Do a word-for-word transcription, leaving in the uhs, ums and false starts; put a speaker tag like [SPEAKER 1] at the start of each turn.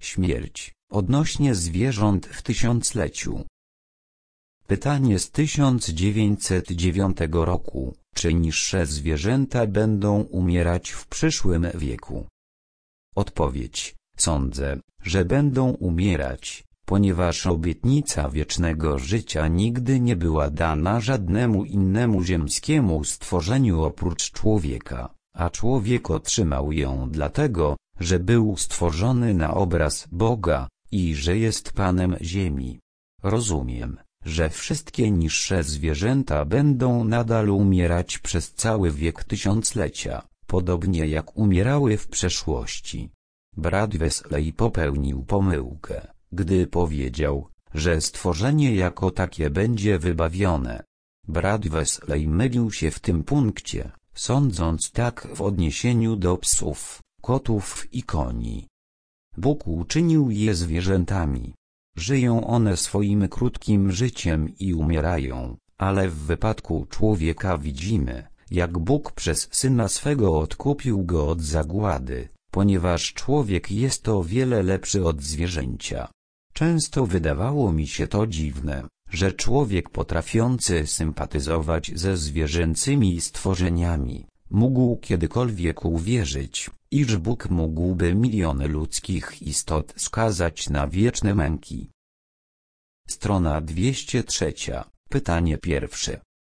[SPEAKER 1] Śmierć, odnośnie zwierząt w tysiącleciu. Pytanie z tysiąc dziewięćset dziewiątego roku. Czy niższe zwierzęta będą umierać w przyszłym wieku? Odpowiedź. Sądzę, że będą umierać, ponieważ obietnica wiecznego życia nigdy nie była dana żadnemu innemu ziemskiemu stworzeniu oprócz człowieka, a człowiek otrzymał ją dlatego, że był stworzony na obraz Boga i że jest Panem ziemi. Rozumiem, że wszystkie niższe zwierzęta będą nadal umierać przez cały wiek tysiąclecia, podobnie jak umierały w przeszłości. Brat Wesley popełnił pomyłkę, gdy powiedział, że stworzenie jako takie będzie wybawione. Brat Wesley mylił się w tym punkcie, sądząc tak w odniesieniu do psów, kotów i koni. Bóg uczynił je zwierzętami. Żyją one swoim krótkim życiem i umierają, ale w wypadku człowieka widzimy, jak Bóg przez Syna swego odkupił go od zagłady, ponieważ człowiek jest o wiele lepszy od zwierzęcia. Często wydawało mi się to dziwne, że człowiek potrafiący sympatyzować ze zwierzęcymi stworzeniami, mógł kiedykolwiek uwierzyć, iż Bóg mógłby miliony ludzkich istot skazać na wieczne męki. Strona dwieście trzy. Pytanie pierwsze.